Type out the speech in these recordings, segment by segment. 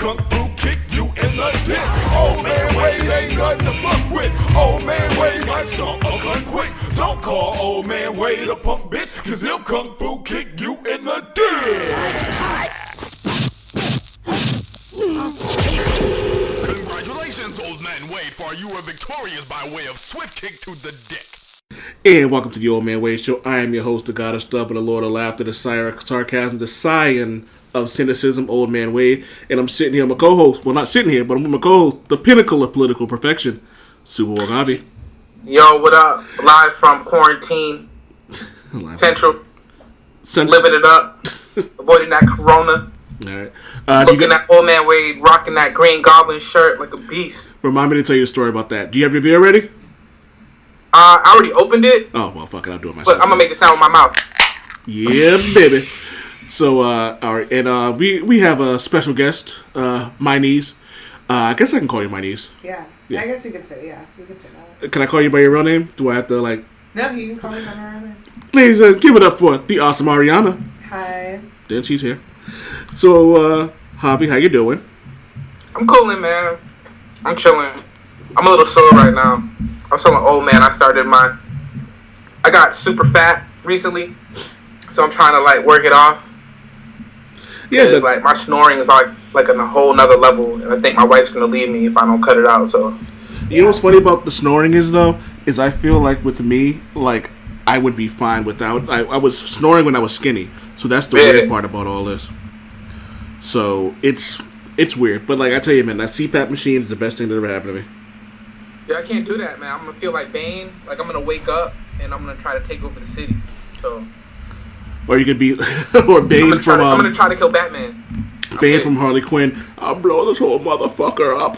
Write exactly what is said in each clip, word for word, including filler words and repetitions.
kung fu kick you in the dick. Old man Wade ain't nothing to fuck with. Old man Wade might stomp a cunt quick. Don't call old man Wade a punk bitch, cause he'll kung fu kick you in the dick. Congratulations, old man Wade, for you were victorious by way of swift kick to the dick. And welcome to the Old Man Wade Show. I am your host, the God of Stub and the Lord of Laughter, the sire of sarcasm, the scion of cynicism, Old Man Wade. And I'm sitting here with my co-host. Well, not sitting here, but I'm with my co-host, the pinnacle of political perfection, Super Wagavi. Yo, what up? Live from quarantine, Central, Central, living it up, avoiding that corona. All right. Uh, Looking at Old Man Wade rocking that Green Goblin shirt like a beast. Remind me to tell you a story about that. Do you have your beer ready? Uh, I already opened it. Oh, well, fuck it. I'll do it myself. But I'm going to make it sound with my mouth. Yeah, baby. So, uh, all right. And uh, we, we have a special guest, uh, my niece. Uh, I guess I can call you my niece. Yeah. yeah. I guess you could say, yeah. You could say that. Can I call you by your real name? Do I have to, like... No, you can call me by my real name. Ladies, uh, give it up for the awesome Ariana. Hi. Then she's here. So, uh, Javi, how you doing? I'm coolin', man. I'm chilling. I'm a little sore right now. I'm telling old man I started my... I got super fat recently, so I'm trying to, like, work it off. Yeah, but, like, my snoring is, like, like on a whole nother level, and I think my wife's going to leave me if I don't cut it out, so... You know what's funny about the snoring is, though? Is I feel like with me, like, I would be fine without... I, I was snoring when I was skinny, so that's the yeah. weird part about all this. So, it's it's weird. But, like, I tell you, man, that C PAP machine is the best thing that ever happened to me. Yeah, I can't do that, man. I'm going to feel like Bane. Like, I'm going to wake up, and I'm going to try to take over the city. So... Or you could be... or Bane I'm from... To, um, I'm going to try to kill Batman. Bane from Harley Quinn. I'll blow this whole motherfucker up.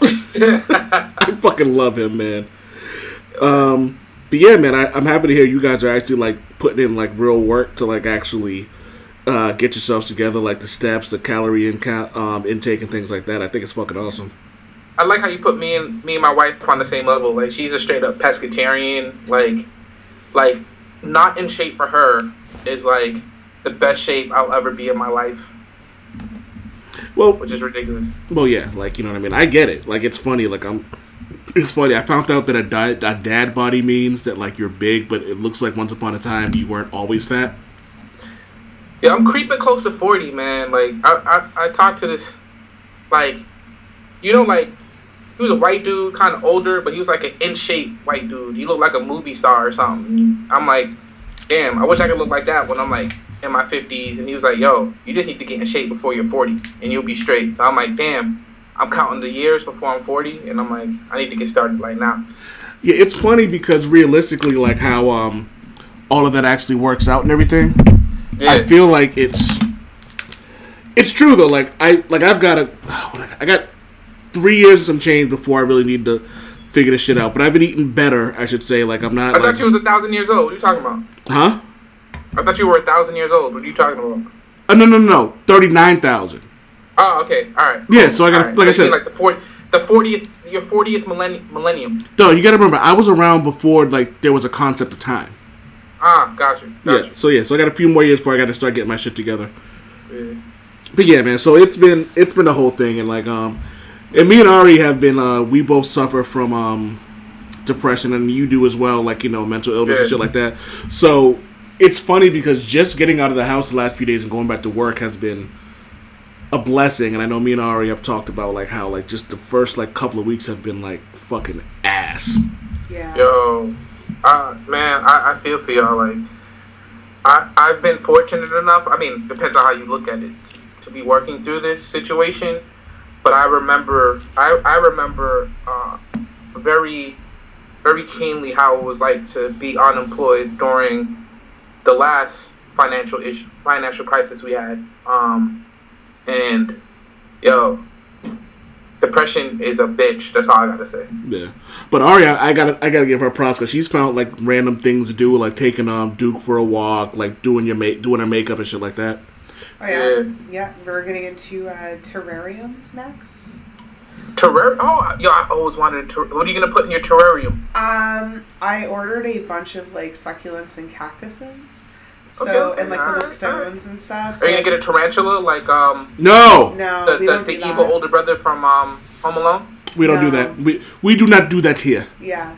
I fucking love him, man. Um, but yeah, man, I, I'm happy to hear you guys are actually, like, putting in, like, real work to, like, actually... Uh, get yourselves together, like the steps, the calorie in, um, intake, and things like that. I think it's fucking awesome. I like how you put me and me and my wife on the same level. Like, she's a straight up pescatarian. Like, like not in shape for her is like the best shape I'll ever be in my life. Well, which is ridiculous. Well, yeah, like, you know what I mean. I get it. Like, it's funny. Like, I'm. It's funny. I found out that a, di- a dad body means that, like, you're big, but it looks like once upon a time you weren't always fat. Yeah, I'm creeping close to forty, man. Like, I, I, I talked to this, like, you know, like, he was a white dude, kind of older, but he was like an in-shape white dude. He looked like a movie star or something. I'm like, damn, I wish I could look like that when I'm, like, in my fifties. And he was like, yo, you just need to get in shape before you're forty, and you'll be straight. So I'm like, damn, I'm counting the years before I'm forty, and I'm like, I need to get started right now. Yeah, it's funny because realistically, like, how um all of that actually works out and everything. Yeah. I feel like it's it's true though. Like I like I've got a I got three years and some change before I really need to figure this shit out. But I've been eating better, I should say. Like I'm not. I thought like, you was a thousand years old. What are you talking about? Huh? I thought you were a thousand years old. What are you talking about? Uh, no, no, no, no. Thirty nine thousand. Oh, okay, all right. Yeah, so I got right. like I said, like the forty, the fortieth, your fortieth millennium. Millennium. No, you got to remember, I was around before like there was a concept of time. Ah, gotcha. gotcha. Yeah, so yeah, so I got a few more years before I got to start getting my shit together. Yeah. But yeah, man, so it's been it's been the whole thing, and like um, and me and Ari have been uh, we both suffer from um, depression, and you do as well, like you know, mental illness yeah. and shit like that. So it's funny because just getting out of the house the last few days and going back to work has been a blessing, and I know me and Ari have talked about like how like just the first like couple of weeks have been like fucking ass. Yeah. Yo. Uh, man, I, I feel for y'all. Like, I, I've been fortunate enough. I mean, depends on how you look at it, to be working through this situation. But I remember, I, I remember uh, very, very keenly how it was like to be unemployed during the last financial issue, financial crisis we had. Um, and yo. Depression is a bitch. That's all I gotta say. Yeah, but Aria, I gotta, I gotta give her props because she's found like random things to do, like taking um Duke for a walk, like doing your make, doing her makeup and shit like that. Oh yeah, yeah. yeah we're getting into uh, terrariums next. Terrarium? Oh, yo, I always wanted a ter- What are you gonna put in your terrarium? Um, I ordered a bunch of like succulents and cactuses. So Okay, and like all little right, stones and stuff. So Are you gonna get a tarantula like um No, No, the, we the, don't the do evil that. older brother from um Home Alone? we don't do No. that. We we do not do that here. Yeah.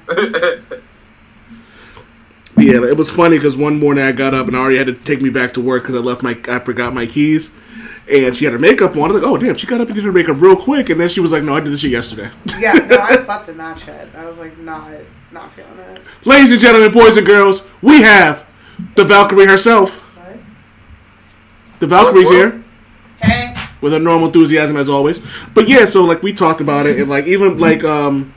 Yeah, it was funny because one morning I got up and Ari had to take me back to work because I left my I forgot my keys, and she had her makeup on. I was like, oh damn, she got up and did her makeup real quick, and then she was like, no, I did this shit yesterday. Yeah, no, I slept in that shit. I was like not not feeling it. Ladies and gentlemen, boys and girls, we have the Valkyrie herself. What? The Valkyrie's What, what? here Hey. with her normal enthusiasm as always. But yeah, so like we talked about it, and like even like um,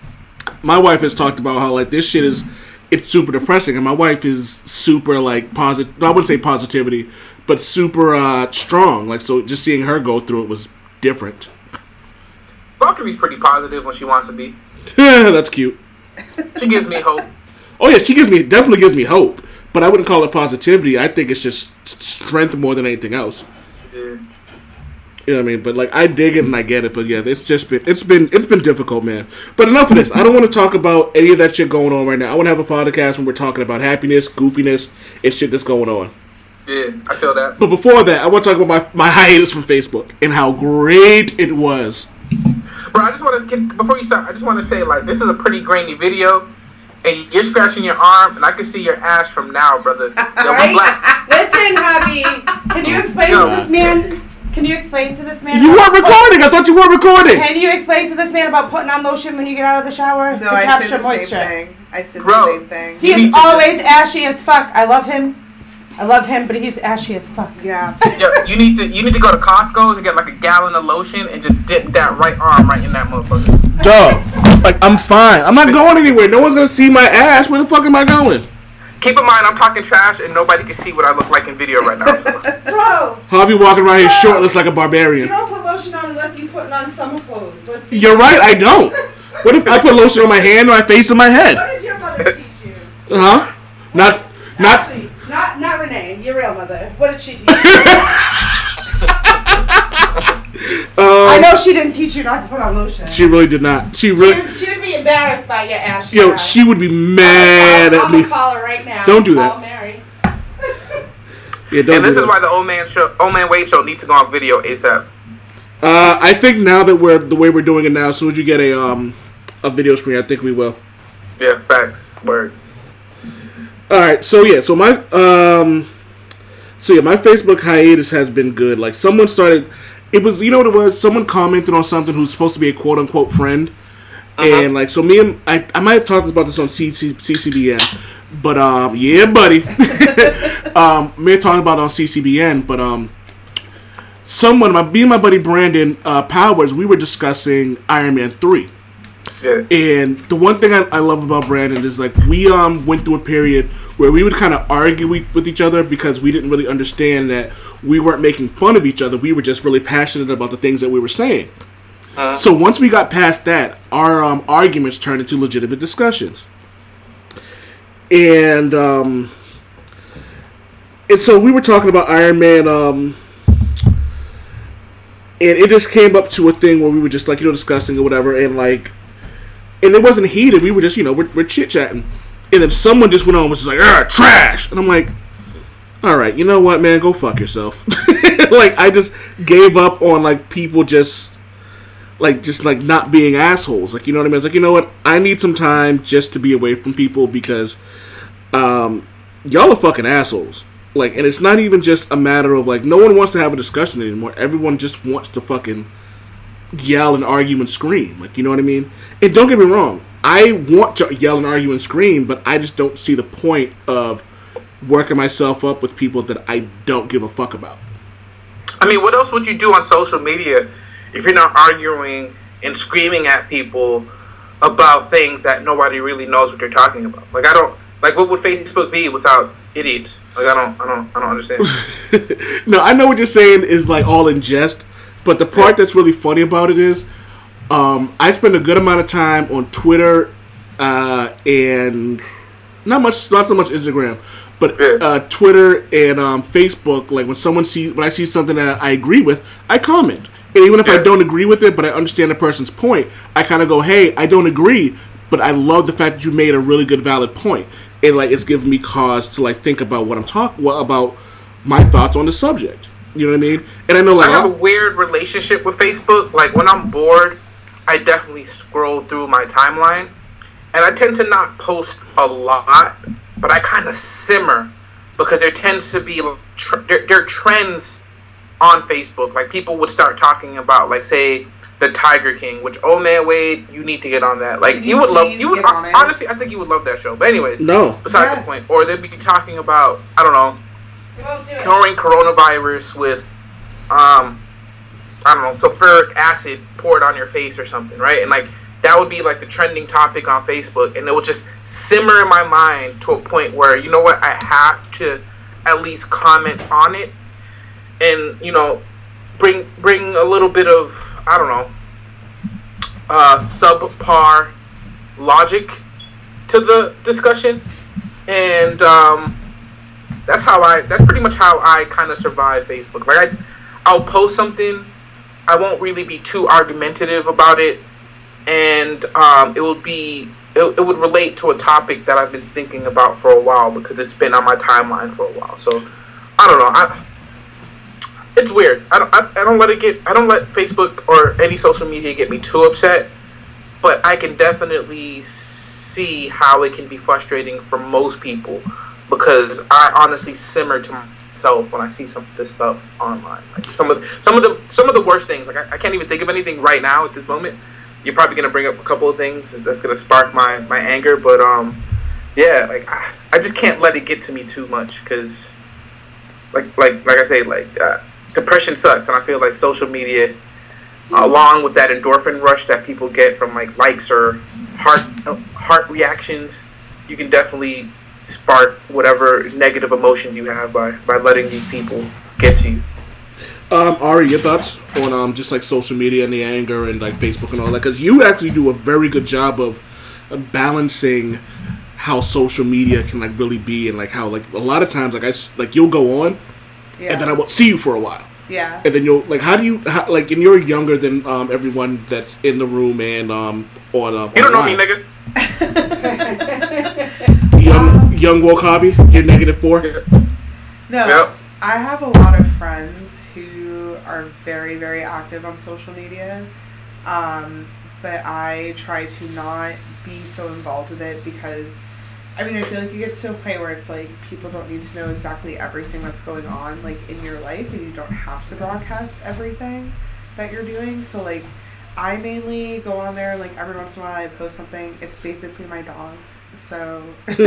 my wife has talked about how like this shit is it's super depressing, and my wife is super like positive. I wouldn't say positivity, but super uh, strong. Like so, just seeing her go through it was different. Valkyrie's pretty positive when she wants to be. That's cute. She gives me hope. Oh yeah, she gives me definitely gives me hope, but I wouldn't call it positivity. I think it's just strength more than anything else. Yeah. You know what I mean? But like I dig it and I get it, but yeah, it's just been it's been it's been difficult, man. But enough of this. I don't want to talk about any of that shit going on right now. I want to have a podcast when we're talking about happiness, goofiness, and shit that's going on. Yeah, I feel that. But before that, I want to talk about my, my hiatus from Facebook and how great it was. Bro, I just want to, before you start, I just want to say, like, this is a pretty grainy video, and you're scratching your arm, and I can see your ass from now, brother. Yo, Right? I'm black. Listen, hubby. Can you explain No. to this man? Can you explain to this man? You about weren't recording. I thought you weren't recording. Can you explain to this man about putting on lotion when you get out of the shower No, to I capture said the moisture? same thing. I said Bro. the same thing. He You need is to always ashy as fuck. I love him. I love him, but he's ashy as fuck. Yeah. Yo, you need to, you need to go to Costco's and get like a gallon of lotion and just dip that right arm right in that motherfucker. Duh. Like I'm fine. I'm not going anywhere. No one's gonna see my ass. Where the fuck am I going? Keep in mind, I'm talking trash, and nobody can see what I look like in video right now. So. Bro, Harvey walking around here shirtless like a you barbarian. don't put lotion on unless you're putting on summer clothes. Let's be You're right. I don't. What if I put lotion on my hand, my face, and my head? What did your mother teach you? Huh? Not. Not. Actually, not not Renee, your real mother. What did she teach you? Um, I know she didn't teach you not to put on lotion. She really did not. She She really. would, she would be embarrassed by your ashy Yo, ass. she would be mad I'm at gonna me. call her right now. Don't do Call that. Mary. Yeah, don't And do this is that. why the old man show, old man Wade show needs to go on video ASAP. Uh, I think now that we're the way we're doing it now, as soon as you get a um a video screen, I think we will. Yeah, facts. Word. All right, so yeah, so my um, so yeah, my Facebook hiatus has been good. Like someone started, it was you know what it was. Someone commented on something who's supposed to be a quote unquote friend, and like so me and I, I might have talked about this on C C B N, but um, yeah, buddy, um, me and talking about it on C C B N, but um, someone, my me and my buddy Brandon uh, Powers, we were discussing Iron Man three. Yeah. And the one thing I, I love about Brandon is like we um went through a period where we would kind of argue with, with each other because we didn't really understand that we weren't making fun of each other. We were just really passionate about the things that we were saying. Uh-huh. So once we got past that, our um, arguments turned into legitimate discussions. And um, and so we were talking about Iron Man. Um, and it just came up to a thing where we were just like you know discussing or whatever, and like. And it wasn't heated. We were just, you know, we're, we're chit-chatting. And then someone just went on and was just like, ah, trash. And I'm like, all right, you know what, man? Go fuck yourself. Like, I just gave up on, like, people just, like, just, like, not being assholes. Like, you know what I mean? I was like, you know what? I need some time just to be away from people because um, y'all are fucking assholes. Like, and it's not even just a matter of, like, no one wants to have a discussion anymore. Everyone just wants to fucking yell and argue and scream. Like, you know what I mean? And don't get me wrong, I want to yell and argue and scream, but I just don't see the point of working myself up with people that I don't give a fuck about. I mean, what else would you do on social media if you're not arguing and screaming at people about things that nobody really knows what they're talking about? Like, I don't, like, what would Facebook be without idiots? Like, I don't, I don't, I don't understand. No, I know what you're saying is, like, all in jest, but the part that's really funny about it is, Um, I spend a good amount of time on Twitter uh, and not much, not so much Instagram, but uh, Twitter and um, Facebook. Like when someone sees, when I see something that I agree with, I comment. And even if I don't agree with it, but I understand the person's point, I kind of go, "Hey, I don't agree, but I love the fact that you made a really good, valid point." and like it's given me cause to like think about what I'm talking well, about my thoughts on the subject. You know what I mean? And I know like I have a weird relationship with Facebook. Like when I'm bored, I definitely scroll through my timeline, and I tend to not post a lot, but I kind of simmer because there tends to be tr- there, there are trends on Facebook. Like people would start talking about, like, say, the Tiger King, which, oh man, Wade, you need to get on that. Like Can you, you would love please you would get on it? honestly, I think you would love that show. But anyways, no. besides Yes. the point, or they'd be talking about, I don't know, We won't do it. curing coronavirus with, um, I don't know, sulfuric acid poured on your face or something, right? And like that would be like the trending topic on Facebook, and it would just simmer in my mind to a point where, you know what, I have to at least comment on it, and you know, bring bring a little bit of, I don't know, uh, subpar logic to the discussion, and um, that's how I. That's pretty much how I kind of survive Facebook. Like I, I'll post something, I won't really be too argumentative about it, and um, it would be. It, it would relate to a topic that I've been thinking about for a while because it's been on my timeline for a while. So I don't know. I, it's weird. I don't. I, I don't let it get. I don't let Facebook or any social media get me too upset. But I can definitely see how it can be frustrating for most people because I honestly simmer to myself when I see some of this stuff online. Like some of some of the some of the worst things. Like I, I can't even think of anything right now at this moment. You're probably gonna bring up a couple of things that's gonna spark my, my anger, but um, yeah, like I, I just can't let it get to me too much because, like like like I say, like uh, depression sucks, and I feel like social media, uh, along with that endorphin rush that people get from like likes or heart heart reactions, you can definitely spark whatever negative emotions you have by by letting these people get to you. Um, Ari, your thoughts on um just like social media and the anger and like Facebook and all that? Because you actually do a very good job of, of balancing how social media can like really be, and like how like a lot of times like I s- like you'll go on Yeah. and then I won't see you for a while, Yeah. and then you'll like how do you how, like and you're younger than um everyone that's in the room and um on um You don't know me, online. nigga. Young young woke hobby, you're negative four. No, Yep. I have a lot of friends who are very, very active on social media, um, but I try to not be so involved with it because, I mean, I feel like it gets to a point where it's like people don't need to know exactly everything that's going on, like, in your life, and you don't have to broadcast everything that you're doing. So, like, I mainly go on there, like, every once in a while I post something. It's basically my dog, so,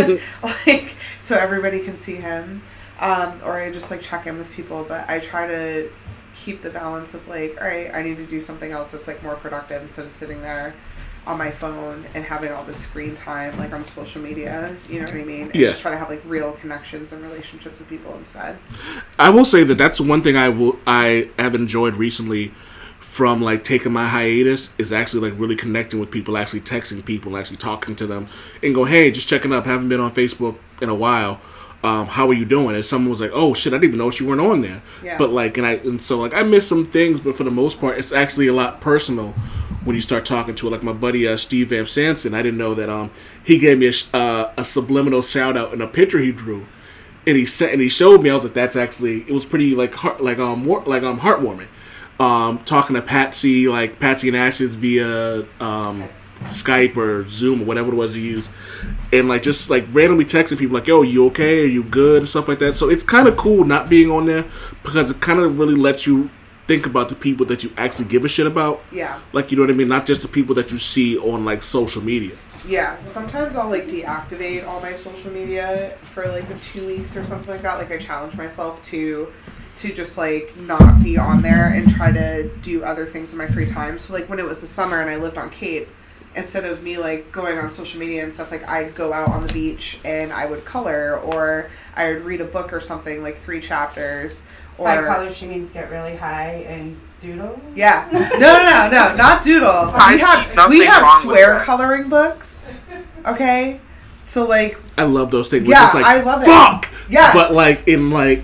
like, so everybody can see him. Um, or I just like check in with people, but I try to keep the balance of like, all right, I need to do something else that's like more productive instead of sitting there on my phone and having all this screen time like on social media. You know what I mean? And Yeah. just try to have like real connections and relationships with people instead. I will say that that's one thing I will I have enjoyed recently from like taking my hiatus is actually like really connecting with people, actually texting people, actually talking to them, and go, hey, just checking up, haven't been on Facebook in a while. Um, how are you doing? And someone was like, oh shit, I didn't even know you weren't on there. Yeah. But like, and I and so like I missed some things, but for the most part, it's actually a lot personal when you start talking to it. Like my buddy uh, Steve Van Sanson, I didn't know that um he gave me a, sh- uh, a subliminal shout out in a picture he drew. And he sent and he showed me. I was like, "That's actually." It was pretty like heart, like um war, like um heartwarming. Um, talking to Patsy, like Patsy and Ashes via um, Skype or Zoom or whatever it was you use, and like just like randomly texting people like, "Yo, you okay? Are you good?" and stuff like that. So it's kind of cool not being on there because it kind of really lets you think about the people that you actually give a shit about. Yeah. Like, you know what I mean? Not just the people that you see on like social media. Yeah, sometimes I'll like deactivate all my social media for like two weeks or something like that. Like I challenge myself to to just like not be on there and try to do other things in my free time. So like when it was the summer and I lived on Cape, instead of me like going on social media and stuff, like I'd go out on the beach and I would color, or I would read a book or something, like three chapters. Or By color, she means get really high and doodle. yeah, no, no, no, no, not doodle. I We see have nothing we have wrong with swear that. coloring books. Okay, so like I love those things. Yeah, It's like, I love it. Fuck. Yeah. But like in like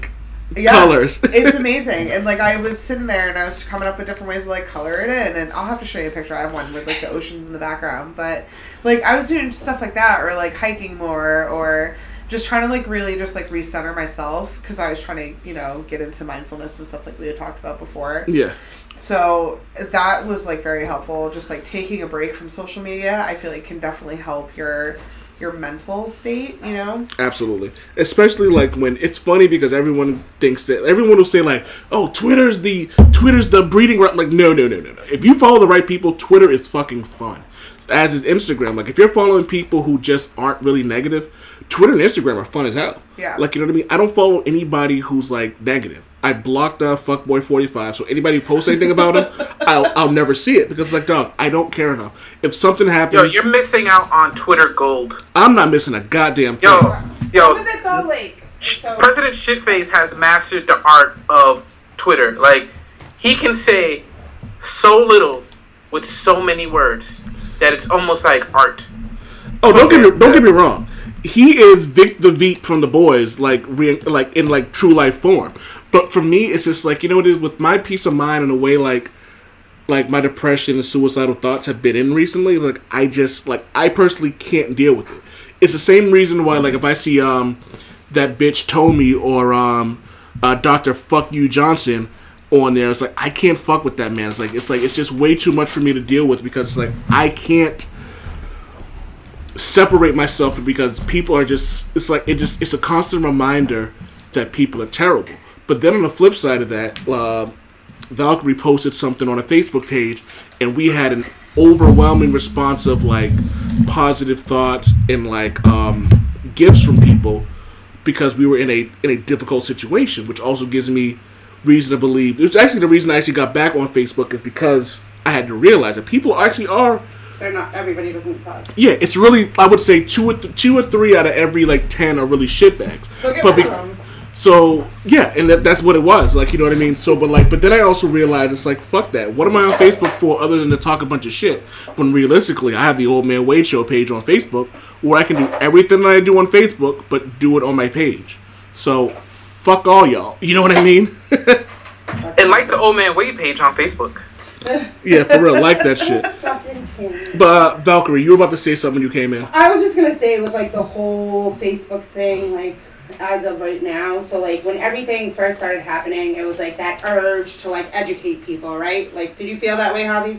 Yeah, colors. It's amazing. And like I was sitting there and I was coming up with different ways to like color it in, and I'll have to show you a picture. I have one with like the oceans in the background, but like I was doing stuff like that, or like hiking more, or just trying to like really just like recenter myself, because I was trying to, you know, get into mindfulness and stuff like we had talked about before. Yeah. So that was like very helpful. Just like taking a break from social media, I feel like can definitely help your your mental state, you know? Absolutely. Especially like when it's funny because everyone thinks that everyone will say like, oh, Twitter's the Twitter's the breeding ground. Like, no, no, no, no, no. If you follow the right people, Twitter is fucking fun. As is Instagram. Like if you're following people who just aren't really negative, Twitter and Instagram are fun as hell. Yeah. Like, you know what I mean? I don't follow anybody who's like negative. I blocked uh, fuckboy forty-five, so anybody who posts anything about him, I'll, I'll never see it because, like, dog, I don't care enough. If something happens, Yo, you're missing out on Twitter gold. I'm not missing a goddamn thing. Yo, yo, Some of it though, like so, President Shitface has mastered the art of Twitter. Like, he can say so little with so many words that it's almost like art. Oh, don't get me don't get me wrong. He is Vic the Veep from The Boys, like re- like in like true life form. But for me, it's just like, you know what it is with my peace of mind in a way like like my depression and suicidal thoughts have been in recently. Like I just like I personally can't deal with it. It's the same reason why like if I see um that bitch Tommy or um uh, Doctor Fuck You Johnson on there, it's like I can't fuck with that man. It's like it's like it's just way too much for me to deal with because it's like I can't separate myself because people are just it's like it just it's a constant reminder that people are terrible. But then on the flip side of that, uh, Valkyrie posted something on a Facebook page and we had an overwhelming response of like positive thoughts and like um, gifts from people because we were in a in a difficult situation, which also gives me reason to believe. It was actually the reason I actually got back on Facebook is because I had to realize that people actually are. they're not. Everybody doesn't suck. Yeah, it's really. I would say two or th- two or three out of every like ten are really shitbags. So get but rid be- of them. So yeah, and that, that's what it was. Like, you know what I mean. So, but like, but then I also realized it's like fuck that. What am I on Facebook for other than to talk a bunch of shit? When realistically, I have the Old Man Wade Show page on Facebook where I can do everything that I do on Facebook, but do it on my page. So fuck all y'all. You know what I mean? And like the Old Man Wade page on Facebook. Yeah, for real, like that shit. Fucking kidding. But uh, Valkyrie, you were about to say something when you came in. I was just gonna say with like the whole Facebook thing, like as of right now. So like when everything first started happening, it was like that urge to like educate people, right? Like, did you feel that way, Javi?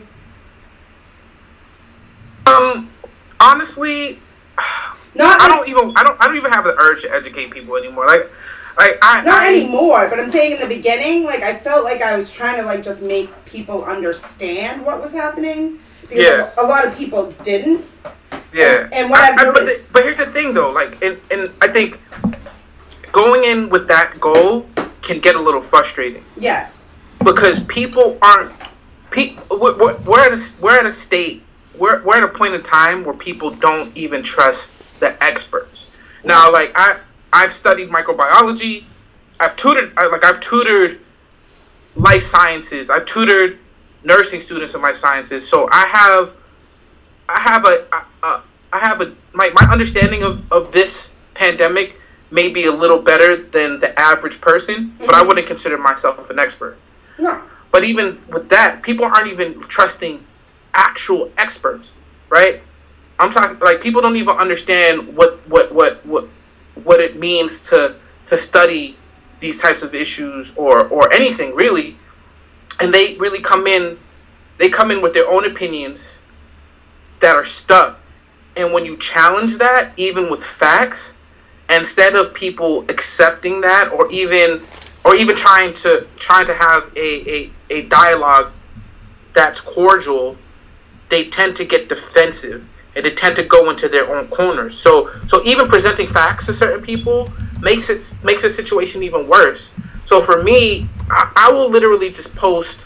Um, honestly, Not I like, don't even I don't I don't even have the urge to educate people anymore. Like, like I not I, anymore. But I'm saying in the beginning, like I felt like I was trying to like just make people understand what was happening because Yeah. a lot of people didn't. Yeah. And, and what I, I've I, but, the, noticed. but here's the thing, though. Like, and, and I think going in with that goal can get a little frustrating Yes. because people aren't. Pe- we're, we're, we're at a we're at a state. We're we're at a point in time where people don't even trust the experts. Now, like I I've studied microbiology. I've tutored I, like I've tutored life sciences. I've tutored nursing students in life sciences. So I have. I have a, a, I have a, my, my understanding of, of this pandemic may be a little better than the average person, mm-hmm. but I wouldn't consider myself an expert. No. But even with that, people aren't even trusting actual experts, right? I'm talking, like, people don't even understand what, what, what, what, what it means to, to study these types of issues or, or anything really. And they really come in, they come in with their own opinions that are stuck. And when you challenge that, even with facts, instead of people accepting that or even or even trying to trying to have a, a, a dialogue that's cordial, they tend to get defensive and they tend to go into their own corners. So so even presenting facts to certain people makes it makes the situation even worse. So for me, I, I will literally just post,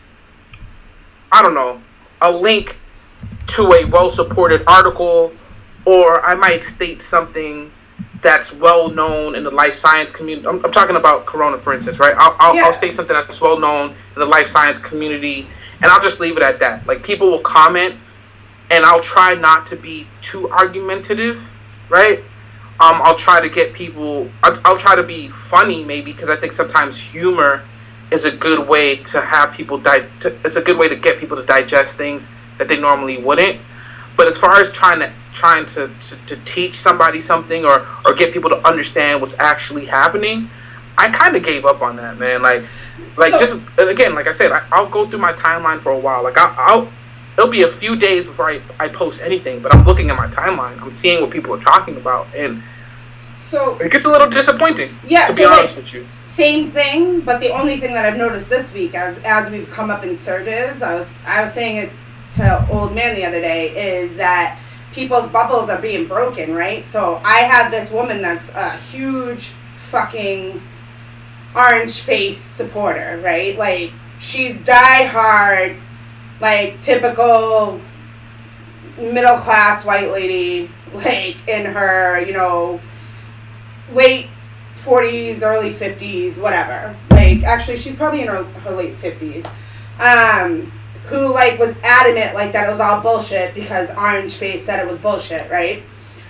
I don't know, a link to a well-supported article, or I might state something that's well-known in the life science community. I'm, I'm talking about Corona, for instance, right? I'll, I'll, Yeah. I'll state something that's well-known in the life science community, and I'll just leave it at that. Like, people will comment, and I'll try not to be too argumentative, right? um, I'll try to get people. I'll, I'll try to be funny, maybe, because I think sometimes humor is a good way to have people di- to, it's a good way to get people to digest things that they normally wouldn't. But as far as trying to trying to, to, to teach somebody something or, or get people to understand what's actually happening, I kind of gave up on that, man. Like, like so, just again, like I said, I, I'll go through my timeline for a while. Like I'll, I'll it'll be a few days before I, I post anything, but I'm looking at my timeline. I'm seeing what people are talking about, and so it gets a little disappointing. Yeah, to be so honest like, with you. Same thing, but the only thing that I've noticed this week, as as we've come up in surges, I was I was saying it to Old Man the other day, is that people's bubbles are being broken, right? So I had this woman that's a huge fucking orange face supporter, right? Like, she's die-hard, like, typical middle class white lady, like, in her, you know, late forties, early fifties, whatever. Like, actually, she's probably in her, her late fifties. Um, who, like, was adamant, like, that it was all bullshit because Orange Face said it was bullshit, right?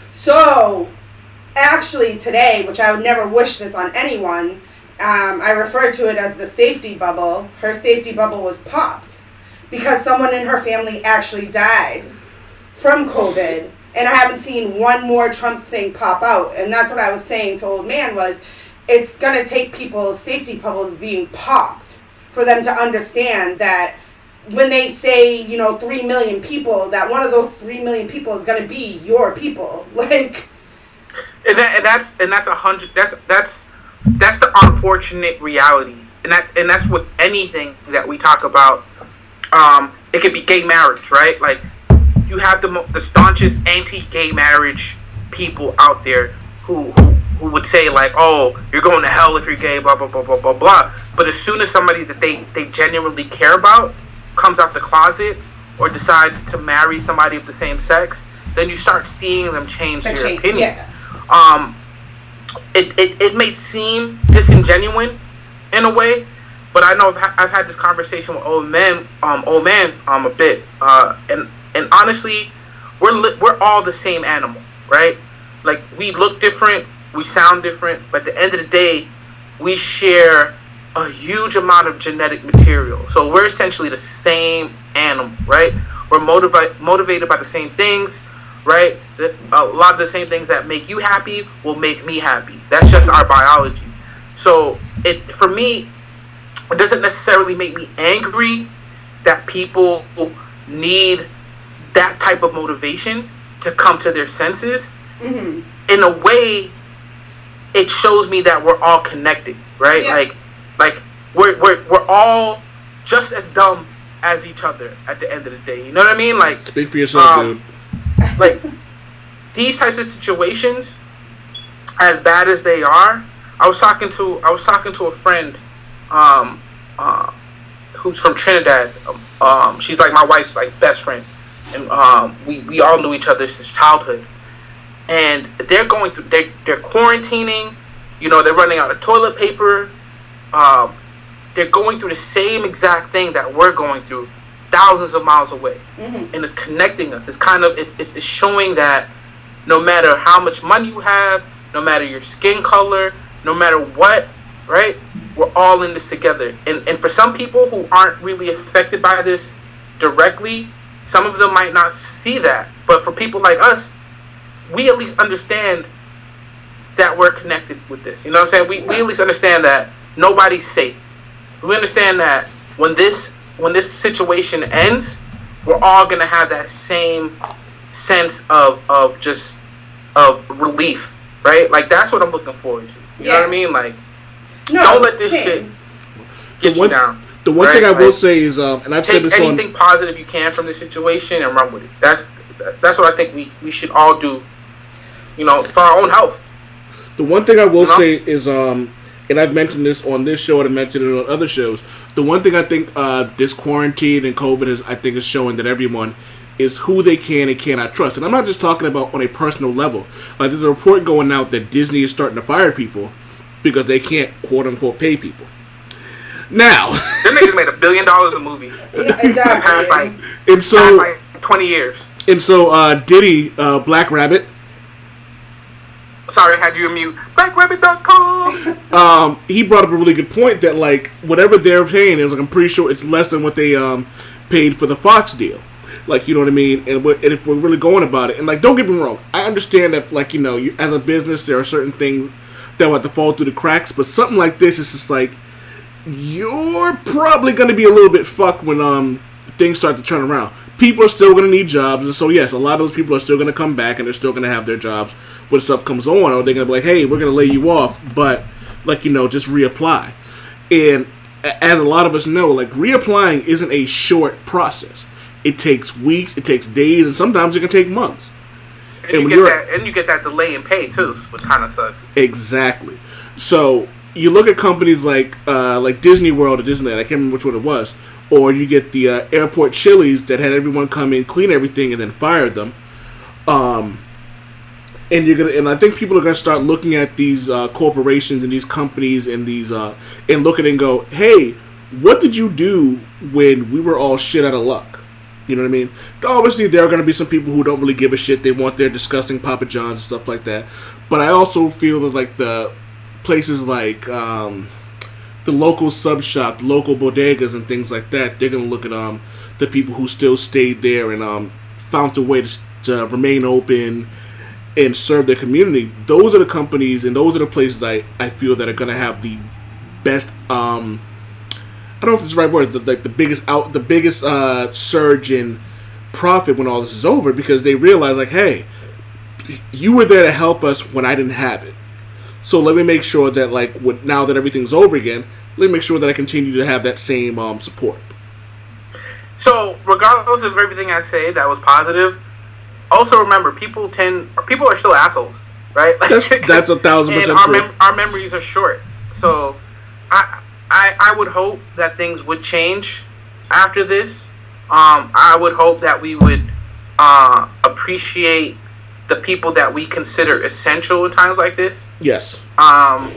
So, actually, today, which I would never wish this on anyone, um, I refer to it as the safety bubble. Her safety bubble was popped because someone in her family actually died from COVID. And I haven't seen one more Trump thing pop out. And that's what I was saying to Old Man was, it's going to take people's safety bubbles being popped for them to understand that when they say, you know, three million people, that one of those three million people is going to be your people. Like, and, that, and that's and that's a hundred. That's that's that's the unfortunate reality, and that and that's with anything that we talk about. Um, it could be gay marriage, right? Like, you have the the staunchest anti-gay marriage people out there who, who who would say, like, oh, you're going to hell if you're gay, blah blah blah blah blah blah. But as soon as somebody that they they genuinely care about comes out the closet or decides to marry somebody of the same sex, then you start seeing them change their change, opinions. Yeah. Um, it, it it may seem disingenuous in a way, but I know I've, ha- I've had this conversation with old man, um, old man, um, a bit, uh, and and honestly, we're li- we're all the same animal, right? Like, we look different, we sound different, but at the end of the day, we share a huge amount of genetic material. So we're essentially the same animal, right? We're motivated motivated by the same things, right? A lot of the same things that make you happy will make me happy. That's just our biology. So it for me, it doesn't necessarily make me angry that people need that type of motivation to come to their senses. Mm-hmm. In a way, it shows me that we're all connected, right? Yeah. Like, like we're we're we're all just as dumb as each other at the end of the day. You know what I mean? Like, speak for yourself, um, dude. Like, these types of situations, as bad as they are, I was talking to I was talking to a friend, um, uh, who's from Trinidad. Um, she's like my wife's like best friend, and um, we we all knew each other since childhood. And they're going through, they're, they're quarantining, you know, they're running out of toilet paper. Um, they're going through the same exact thing that we're going through, thousands of miles away. Mm-hmm. And it's connecting us. It's kind of, it's, it's, it's showing that no matter how much money you have, no matter your skin color, no matter what, right, we're all in this together. And, and for some people who aren't really affected by this directly, some of them might not see that. But for people like us, we at least understand that we're connected with this. You know what I'm saying? We we at least understand that nobody's safe. We understand that when this when this situation ends, we're all gonna have that same sense of of just of relief, right? Like, that's what I'm looking forward to. You Yeah. know what I mean? Like, No, don't let this same. shit get The one- you down. The one right? thing I will Like, say is, um, and I've said take this on. anything positive you can from this situation and run with it. That's that's what I think we, we should all do, you know, for our own health. The one thing I will You know? say is, um, and I've mentioned this on this show and I mentioned it on other shows. The one thing I think uh, this quarantine and COVID is, I think, is showing that everyone is who they can and cannot trust. And I'm not just talking about on a personal level. Like, there's a report going out that Disney is starting to fire people because they can't, quote unquote, pay people. Now, Them niggas made a billion dollars a movie. Yeah, Past exactly. like, and so past like twenty years. and so uh, Diddy, uh, Black Rabbit. What's Sorry, I had you on mute. black rabbit dot com. um, he brought up a really good point that like whatever they're paying is like I'm pretty sure it's less than what they um paid for the Fox deal. Like, you know what I mean? And, we're, and if we're really going about it, and like, don't get me wrong, I understand that, like, you know, you, as a business, there are certain things that will have to fall through the cracks, but something like this is just like, you're probably going to be a little bit fucked when um things start to turn around. People are still going to need jobs, and so, yes, a lot of those people are still going to come back, and they're still going to have their jobs when stuff comes on, or they're going to be like, hey, we're going to lay you off, but, like, you know, just reapply. And as a lot of us know, like, reapplying isn't a short process. It takes weeks, it takes days, and sometimes it can take months. And, and, you, get that, and you get that delay in pay, too, which kind of sucks. Exactly. So, you look at companies like uh, like Disney World or Disneyland, I can't remember which one it was, or you get the uh, airport Chili's that had everyone come in, clean everything, and then fire them. Um, and you're gonna, and I think people are gonna start looking at these uh, corporations and these companies and these uh, and look at it and go, hey, what did you do when we were all shit out of luck? You know what I mean? Obviously, there are going to be some people who don't really give a shit. They want their disgusting Papa John's and stuff like that. But I also feel that, like, the places like um, the local sub shop, local bodegas and things like that, they're going to look at um, the people who still stayed there and um, found a way to, to remain open and serve their community. Those are the companies and those are the places I, I feel that are going to have the best... Um, I don't know if it's the right word, the, like the biggest out, the biggest uh, surge in profit when all this is over, because they realize, like, hey, you were there to help us when I didn't have it. So let me make sure that, like, when, now that everything's over again, let me make sure that I continue to have that same um, support. So, regardless of everything I say that was positive, also remember, people tend, people are still assholes, right? That's, that's a thousand percent and our, true. mem- our memories are short. So, I... I, I would hope that things would change after this. Um, I would hope that we would uh, appreciate the people that we consider essential in times like this. Yes. Um,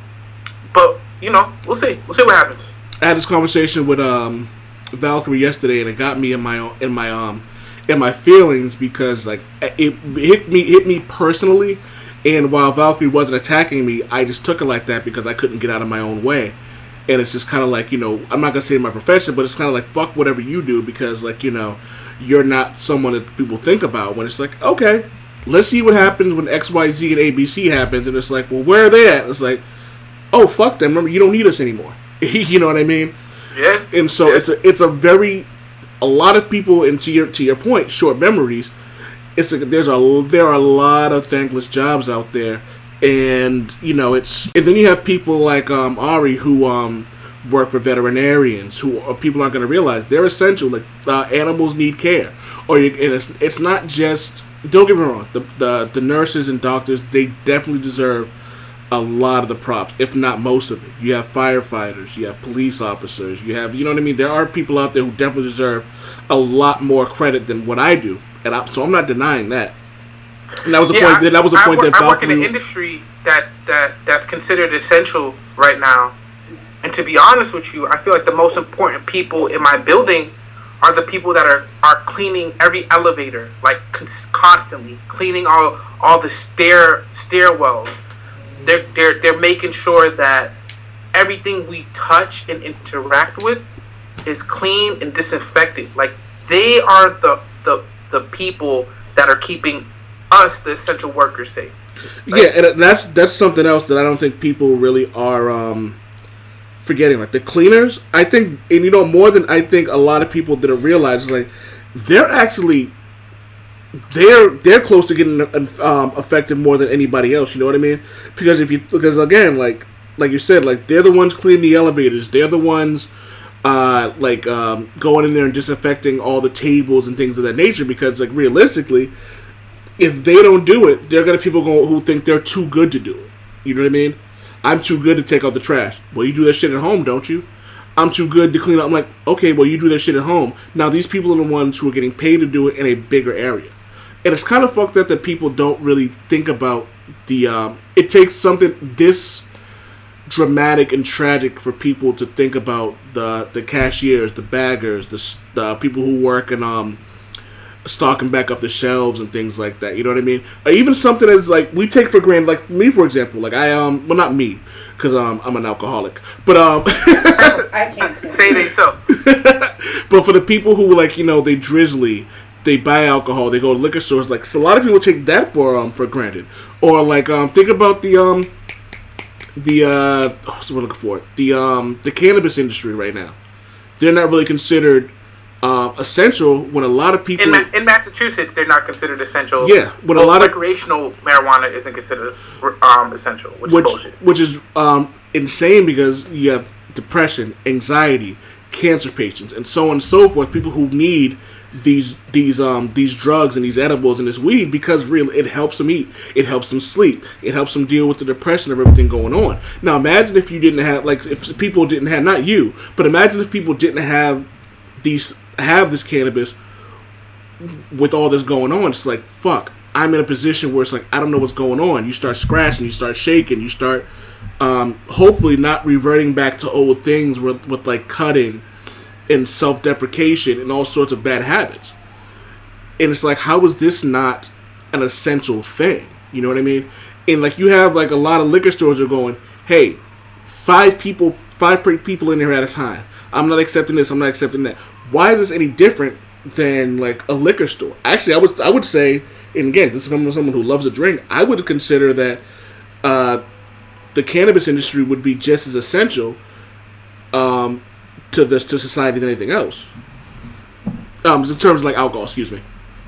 but, you know, we'll see. We'll see what happens. I had this conversation with um, Valkyrie yesterday, and it got me in my in my um in my feelings because, like, it hit me hit me personally. And while Valkyrie wasn't attacking me, I just took it like that because I couldn't get out of my own way. And it's just kind of like, you know, I'm not going to say my profession, but it's kind of like, fuck whatever you do because, like, you know, you're not someone that people think about when it's like, okay, let's see what happens when X, Y, Z and A B C happens. And it's like, well, where are they at? It's like, oh, fuck them. Remember, you don't need us anymore. You know what I mean? Yeah. And so yeah. it's a, it's a very, a lot of people, and to your, to your point, short memories, it's a, there's a, there are a lot of thankless jobs out there. And, you know, it's... And then you have people like um, Ari who um, work for veterinarians, who are, people aren't going to realize they're essential. Like, uh, animals need care. Or you, and it's, it's not just... Don't get me wrong. The, the the nurses and doctors, they definitely deserve a lot of the props, if not most of it. You have firefighters. You have police officers. You have... You know what I mean? There are people out there who definitely deserve a lot more credit than what I do. And I, so I'm not denying that. And that was a yeah, point. I, that was a point I work, that Valkyrie... I work in an industry that's that that's considered essential right now. And to be honest with you, I feel like the most important people in my building are the people that are, are cleaning every elevator, like constantly cleaning all all the stair stairwells. They're they're they're making sure that everything we touch and interact with is clean and disinfected. Like they are the the the people that are keeping us, the essential workers, safe. Like, yeah, and that's that's something else that I don't think people really are um, forgetting. Like the cleaners, I think, and you know, more than I think a lot of people that have realized is like they're actually they're they're close to getting um, affected more than anybody else. You know what I mean? Because if you because again, like like you said, like they're the ones cleaning the elevators. They're the ones uh, like um, going in there and disinfecting all the tables and things of that nature. Because like realistically, if they don't do it, there are gonna be people go, who think they're too good to do it. You know what I mean? I'm too good to take out the trash. Well, you do that shit at home, don't you? I'm too good to clean up. I'm like, okay, well, you do that shit at home. Now, these people are the ones who are getting paid to do it in a bigger area. And it's kind of fucked up that people don't really think about the... Um, it takes something this dramatic and tragic for people to think about the the cashiers, the baggers, the, the people who work in um, stocking back up the shelves and things like that. You know what I mean? Or even something that's like we take for granted. Like me, for example. Like I um, well, not me, because um, I'm an alcoholic. But um, I can't say, Say they so. but for the people who like you know they drizzly, they buy alcohol, they go to liquor stores. Like so a lot of people take that for um for granted. Or like um, think about the um, the uh, what's the word I'm looking for? The um, the cannabis industry right now. They're not really considered uh, essential when a lot of people In, Ma- in Massachusetts, they're not considered essential. Yeah, when a well, lot of recreational marijuana isn't considered um, essential, which, which is bullshit. which is um, insane because you have depression, anxiety, cancer patients, and so on and so forth. People who need these these um these drugs and these edibles and this weed because really it helps them eat, it helps them sleep, it helps them deal with the depression of everything going on. Now imagine if you didn't have like if people didn't have not you, but imagine if people didn't have these have this cannabis with all this going on. It's like fuck. I'm in a position where it's like I don't know what's going on. You start scratching, you start shaking, you start um, hopefully not reverting back to old things with, with like cutting and self-deprecation and all sorts of bad habits. And it's like, how is this not an essential thing? You know what I mean? And like you have like a lot of liquor stores are going, hey, five people, five people in here at a time. I'm not accepting this. I'm not accepting that. Why is this any different than like a liquor store? Actually, I would I would say, and again, this is coming from someone who loves to drink. I would consider that uh, the cannabis industry would be just as essential. Um, to this to society than anything else. Um, in terms of like alcohol, excuse me.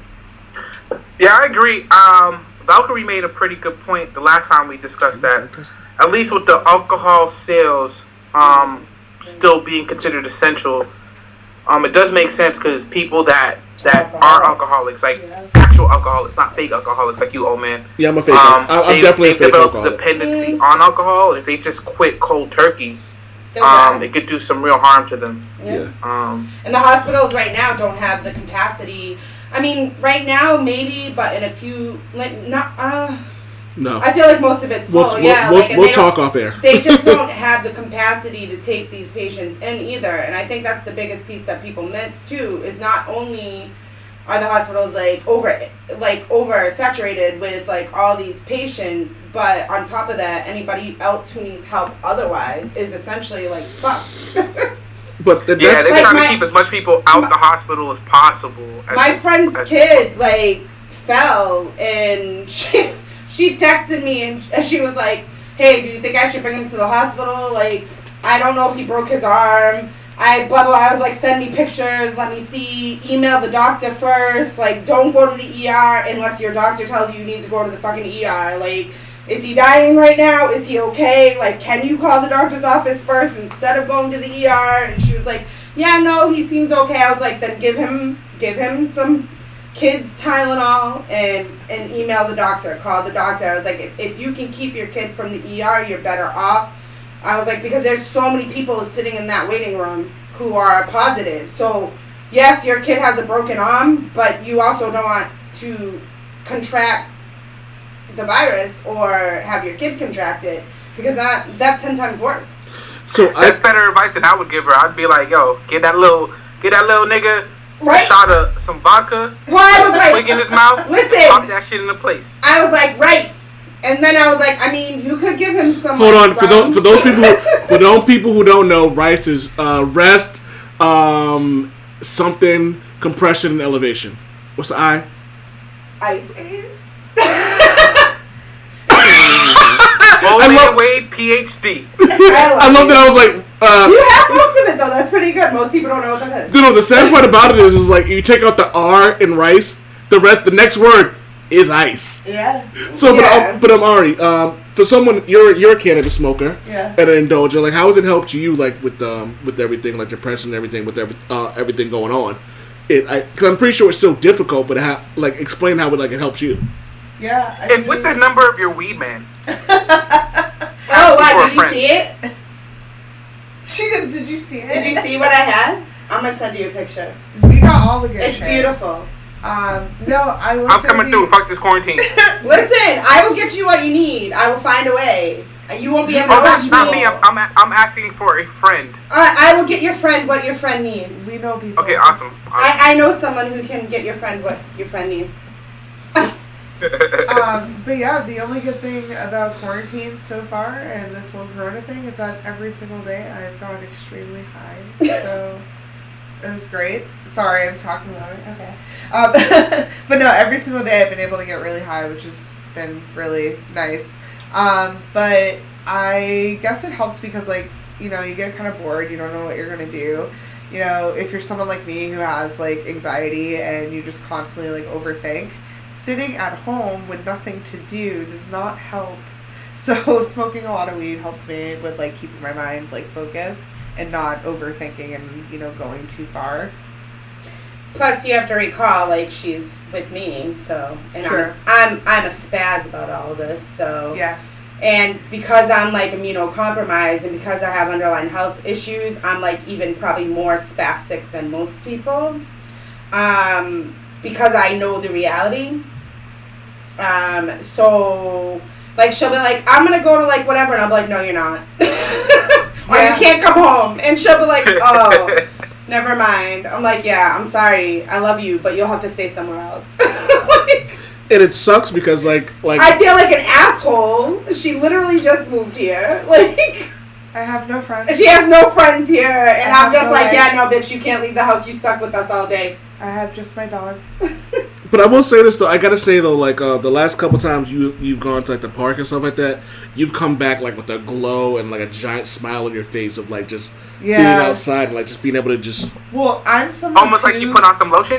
Yeah, I agree. Um, Valkyrie made a pretty good point the last time we discussed that. At least with the alcohol sales um, still being considered essential, um, it does make sense because people that that are alcoholics, like actual alcoholics, not fake alcoholics like you, old man. Yeah, I'm a fake. Um, I'm, I'm they, definitely they a fake develop alcoholic. dependency on alcohol. If they just quit cold turkey, um, it could do some real harm to them. Yeah. Um, and the hospitals right now don't have the capacity. I mean, right now maybe, but in a few, like not. Uh, No. I feel like most of it's full. We'll, yeah, we'll, like and we'll they talk don't- off air. They just don't have the capacity to take these patients in either, and I think that's the biggest piece that people miss too. Is not only are the hospitals like over like oversaturated with like all these patients, but on top of that, anybody else who needs help otherwise is essentially like fucked. But the, yeah, they're Like trying my- to keep as much people out my- the hospital as possible. As, My friend's as- kid like fell, and she she texted me and and she was like, "Hey, do you think I should bring him to the hospital? Like, I don't know if he broke his arm. I blah blah." I was like, "Send me pictures. Let me see. Email the doctor first. Like, don't go to the E R unless your doctor tells you you need to go to the fucking E R. Like, is he dying right now? Is he okay? Like, can you call the doctor's office first instead of going to the E R?" And she was like, "Yeah, no, he seems okay." I was like, "Then give him give him some kids Tylenol and and email the doctor. Call the doctor." I was like, if, if you can keep your kid from the E R, you're better off. I was like, because there's so many people sitting in that waiting room who are positive. So yes, your kid has a broken arm, but you also don't want to contract the virus or have your kid contract it, because that that's ten times worse. So That's I, better advice than I would give her. I'd be like, "Yo, get that little, get that little nigga Right? a shot of some vodka, Well, I was like, wig in his mouth, listen. pop that shit into place." I was like, rice. And then I was like, I mean, you could give him some. hold like, on for brown- those for those people who, for those people who don't know, rice is uh, rest, um, something compression and elevation. What's the I? Ices. Old I man love- Wade, P H D. I love that. I was like, uh, You have most of it though. That's pretty good. Most people don't know what that is. you know, the sad part about it is, is like you take out the R in rice, the rest, the next word is ice. Yeah. So, but, Yeah. um, but I'm Ari. Um, for someone, you're you're a cannabis smoker Yeah. and an indulger. Like, how has it helped you, like with um with everything, like depression and everything, with every uh, everything going on? It, I, cause I'm pretty sure it's still difficult, but how, like, explain how it like it helps you. Yeah. I And what's the number of your weed man? Oh, wow. For a Did you friend. see it? She goes, did you see it? Did you see what I had? I'm gonna send you a picture. We got all the good It's shit. beautiful. Um, no, I will I'm say coming the- through. Fuck this quarantine. Listen, I will get you what you need. I will find a way. You won't be able to Oh, touch not me. me. I'm, I'm, I'm asking for a friend. I, I will get your friend what your friend needs. We know people. Okay, awesome. awesome. I, I know someone who can get your friend what your friend needs. um, but yeah, the only good thing about quarantine so far and this whole Corona thing is that every single day I've gone extremely high. So it was great. Sorry, I'm talking about it. Okay. Um, but no, every single day I've been able to get really high, which has been really nice. Um, but I guess it helps because, like, you know, you get kind of bored. You don't know what you're going to do. You know, if you're someone like me who has, like, anxiety and you just constantly, like, overthink, sitting at home with nothing to do does not help. So smoking a lot of weed helps me with, like, keeping my mind, like, focused and not overthinking and, you know, going too far. Plus, you have to recall, like, she's with me, so, and Sure. I'm, I'm I'm a spaz about all of this, so. Yes. And because I'm, like, immunocompromised and because I have underlying health issues, I'm, like, even probably more spastic than most people. Um, because I know the reality. Um, so, like, she'll be like, I'm gonna go to, like, whatever, and I'll be like, no, you're not. Or Yeah. you can't come home. And she'll be like, oh, never mind. I'm like, yeah, I'm sorry. I love you, but you'll have to stay somewhere else. Like, And it sucks because, like, like I feel like an asshole. She literally just moved here. Like, I have no friends. she has no friends here. And I I'm have just no like, life. yeah, no, bitch, you can't leave the house. You stuck with us all day. I have just my dog. But I will say this though. I gotta say though, like uh, the last couple times you you've gone to like the park and stuff like that, you've come back like with a glow and like a giant smile on your face of like just Yeah. being outside and like just being able to just. Well, I'm someone Almost too, like she put on some lotion.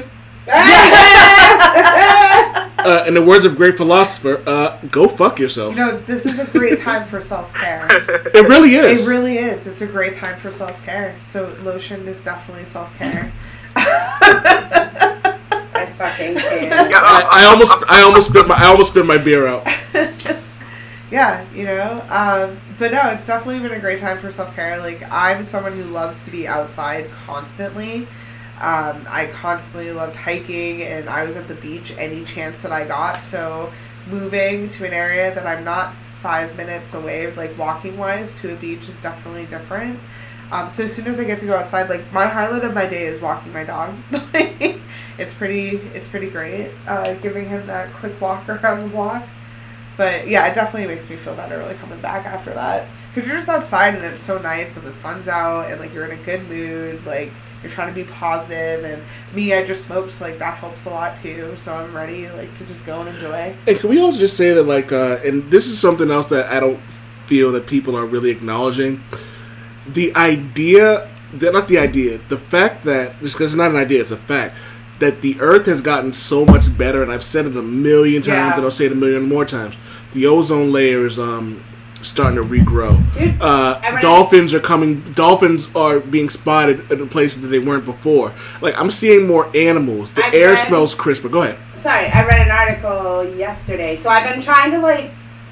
Uh, in the words of great philosopher, uh, go fuck yourself. You know, this is a great time for self-care. It really is. It really is. It's a great time for self-care. So lotion is definitely self-care. I fucking can't. Yeah, I, I almost I almost spit my I almost spit my beer out. Yeah, you know. Um, but no, it's definitely been a great time for self-care. Like, I'm someone who loves to be outside constantly. Um, I constantly loved hiking, and I was at the beach any chance that I got. So moving to an area that I'm not five minutes away, like walking-wise, to a beach is definitely different. Um, so as soon as I get to go outside, like, my highlight of my day is walking my dog. It's pretty, it's pretty great, uh, giving him that quick walk around the block. But yeah, it definitely makes me feel better, like, coming back after that. Because you're just outside and it's so nice and the sun's out and, like, you're in a good mood, like, you're trying to be positive. And me, I just smoked, so, like, that helps a lot too. So I'm ready, like, to just go and enjoy. And can we also just say that, like, uh, and this is something else that I don't feel that people are really acknowledging. The idea, the, not the idea, the fact that, just because it's not an idea, it's a fact, that the Earth has gotten so much better, and I've said it a million times, Yeah. and I'll say it a million more times. The ozone layer is um, starting to regrow. Dude, Uh, I read- dolphins are coming, dolphins are being spotted at the places that they weren't before. Like, I'm seeing more animals. The I air read- smells crisper. Go ahead. Sorry, I read an article yesterday. So I've been trying to, like,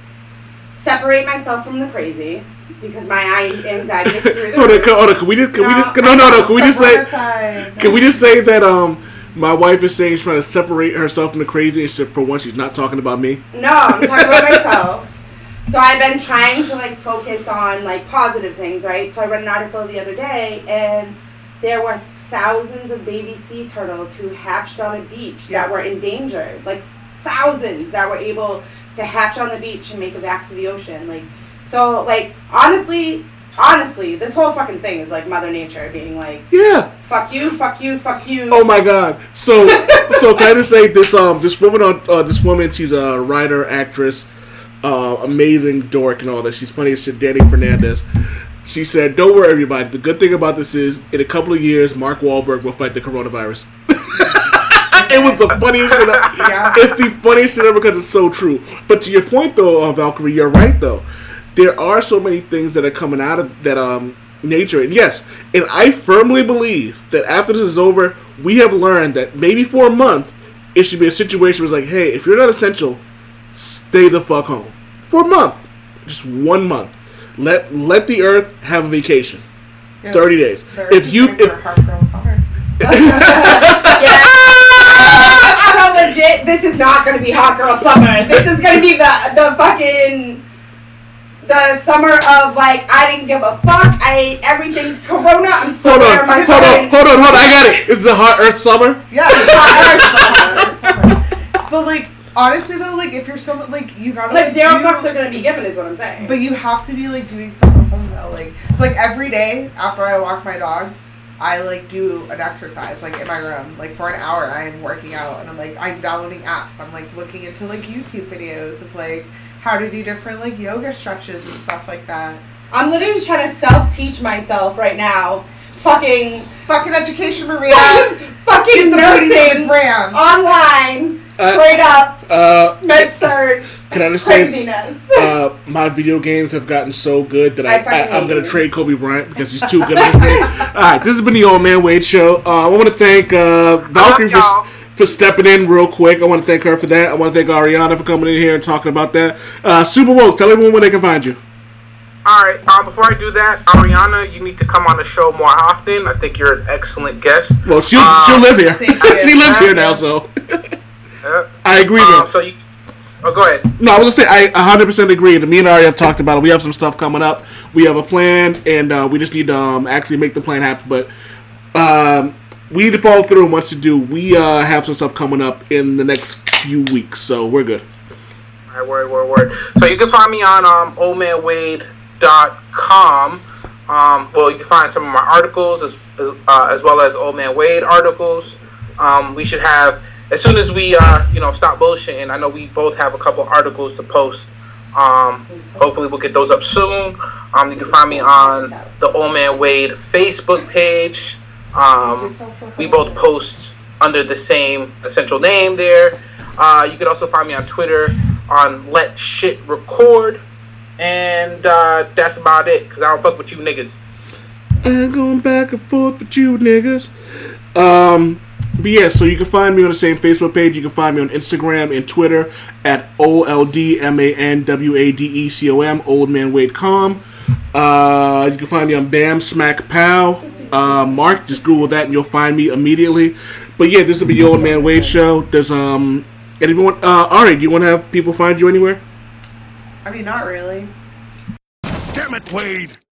separate myself from the crazy because my anxiety is through the Hold on, roof. hold on. Can we just, can we No, just, no, no, no. Can we just say, Corona time. can we just say that um, my wife is saying she's trying to separate herself from the crazy, and she, for once she's not talking about me. No, I'm talking about myself. So I've been trying to, like, focus on, like, positive things, right? So I read an article the other day, and there were thousands of baby sea turtles who hatched on a beach Yeah. that were endangered. Like, thousands that were able to hatch on the beach and make it back to the ocean. Like, so, like, honestly, honestly, this whole fucking thing is, like, Mother Nature being like, Yeah. fuck you, fuck you, fuck you. Oh my God. So, so can I just say this? Um, this woman on uh, this woman, she's a writer, actress, uh, amazing dork and all that. She's funny as shit. Danny Fernandez. She said, "Don't worry, everybody. The good thing about this is, in a couple of years, Mark Wahlberg will fight the coronavirus." It was the funniest shit. I- Yeah. It's the funniest shit ever because it's so true. But to your point, though, uh, Valkyrie, you're right. Though there are so many things that are coming out of that um, nature, and yes, and I firmly believe that after this is over, we have learned that maybe for a month, it should be a situation where it's like, hey, if you're not essential, stay the fuck home for a month, just one month. Let let the Earth have a vacation, Yeah. thirty days. The If you Earth is if, for Hard Girl Summer. So legit, this is not going to be Hot Girl Summer. This is going to be the the fucking the summer of like I didn't give a fuck. I ate everything. Corona. I'm still Hold wearing on, my hold on, fucking- hold on, hold on. I got it. It's the hot Earth summer. Yeah, it's not our summer. But like honestly though, like if you're someone like you gotta Like like, zero do- fucks are gonna be given is what I'm saying. But you have to be like doing stuff at home though. Like so like every day after I walk my dog, I like do an exercise like in my room. Like for an hour I am working out and I'm like I'm downloading apps. I'm like looking into like YouTube videos of like how to do different like yoga stretches and stuff like that. I'm literally trying to self-teach myself right now. Fucking, Fucking education, Maria. fucking Get the booty to nursing the gram. online, Uh, straight up, Uh, med surge, can I just say, craziness. uh, my video games have gotten so good that I, I fucking I, I'm hate going to you. trade Kobe Bryant because he's too good at this game. All right, this has been the Old Man Wade Show. Uh, I want to thank uh, Valkyrie for, y'all. for stepping in real quick. I want to thank her for that. I want to thank Ariana for coming in here and talking about that. Uh, Super Woke, tell everyone where they can find you. All right. Um, before I do that, Ariana, you need to come on the show more often. I think you're an excellent guest. Well, she'll, Um, she'll live here. thank you. She lives here Yeah. now, so Yeah. I agree Um, though. so you. Oh, go ahead. No, I was gonna say I one hundred percent agree. And me and Ari have talked about it. We have some stuff coming up. We have a plan, and uh, we just need to um, actually make the plan happen. But um, we need to follow through. And once you do, we uh, have some stuff coming up in the next few weeks. So we're good. All right, word, word, word. So you can find me on um, old man wade dot com. Um, well, you can find some of my articles as as, uh, as well as Old Man Wade articles. Um, we should have, as soon as we uh, you know stop bullshitting, I know we both have a couple articles to post. Um, hopefully we'll get those up soon. Um, you can find me on the Old Man Wade Facebook page. Um, we both post under the same essential name there. Uh, you can also find me on Twitter on Let Shit Record. And uh, that's about it, because I don't fuck with you niggas. I'm going back and forth with you niggas. Um, but yeah, so you can find me on the same Facebook page. You can find me on Instagram and Twitter at O L D M A N W A D E C O M, Old Man Wade dot com. Uh, you can find me on Bam Smack Pow. Uh, Mark, just Google that and you'll find me immediately. But yeah, this will be the Old Man Wade Show. There's, um, and if you want, uh, Ari, do you want to have people find you anywhere? I mean, not really. Damn it, Wade.